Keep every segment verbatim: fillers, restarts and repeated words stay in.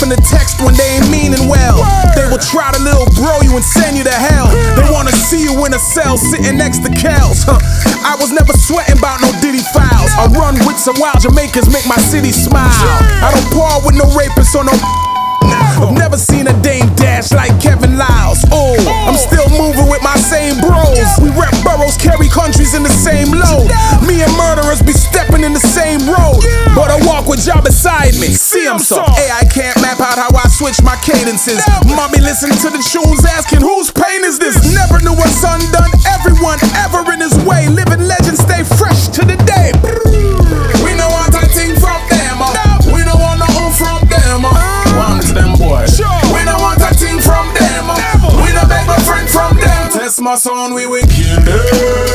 in the text when they ain't meaning well. They will try to little bro you and send you to hell. They wanna see you in a cell sitting next to Kels. Huh. I was never sweating about no Diddy files. I run with some wild Jamaicans, make my city smile. I don't par with no rapists or no. I've never seen a Dame dash like Kevin Lyles. Oh, I'm still moving with my same bros. We rep boroughs, carry countries in the same load. Me and murderers be stepping in the same road, but I walk with y'all beside me. See, I'm so Hey, I can't map out how I switch my cadences. Mommy listen to the tunes asking whose pain is this. Never knew a son done everyone ever in his way. Living legend, stay fresh to the day. We know what I think from them. We don't want no own from them. One to them boys. We don't want a thing from them. We don't beg no friend from them. Test my son, we will kill them.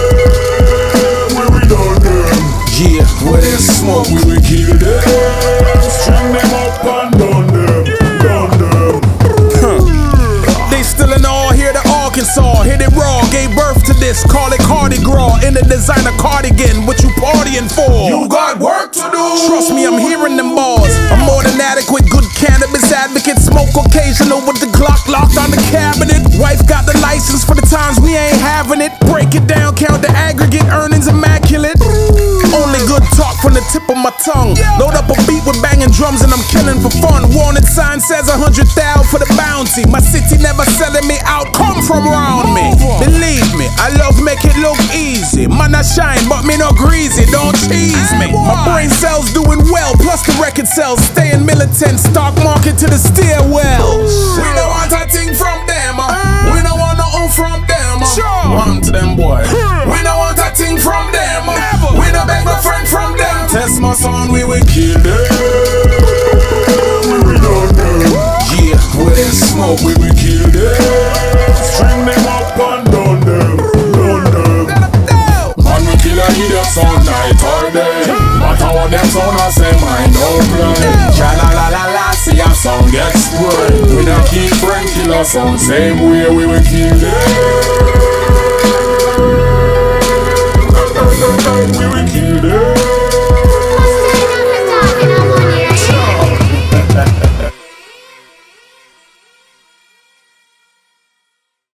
We will done them. Yeah, where there's smoke, we will kill them. String them up and done them. Done them. Huh. They still in all here to Arkansas. Hit it raw, gave birth to this. Call it Cardi Gras. In the designer cardigan. What you partying for? You got work to do. Trust me, I'm hearing them bars. I'm more than adequate, good cannabis advocate. Smoke occasional with the Glock locked on the cabinet. Wife got the license for the times we ain't having it. Break it down, count the aggregate earnings immaculate. Only good talk from the tip of my tongue. Load up a beat with banging drums and I'm killing for fun. Wanted sign says a hundred thou for the bounty. My city never selling me out, come from around me. Believe me, I love make it look easy. Man I shine, but me no greasy, don't tease me. My brain cells doing well, plus the record sales. Staying militant, stock market to the stairwells. We don't want a thing from them. We don't want no own from them. One to them boy. We don't want a thing from them. We don't beg no friend from them. Test my son, we will kill them. We will done them. Yeah, where there's smoke, we will kill them. String them up and done them. Done them. Man, we kill a idiot all night all day. Matter what them sound, I say mine don't play. Cha la la la la, see a song get sprayed. We don't keep friend killer sound, same way we will kill them.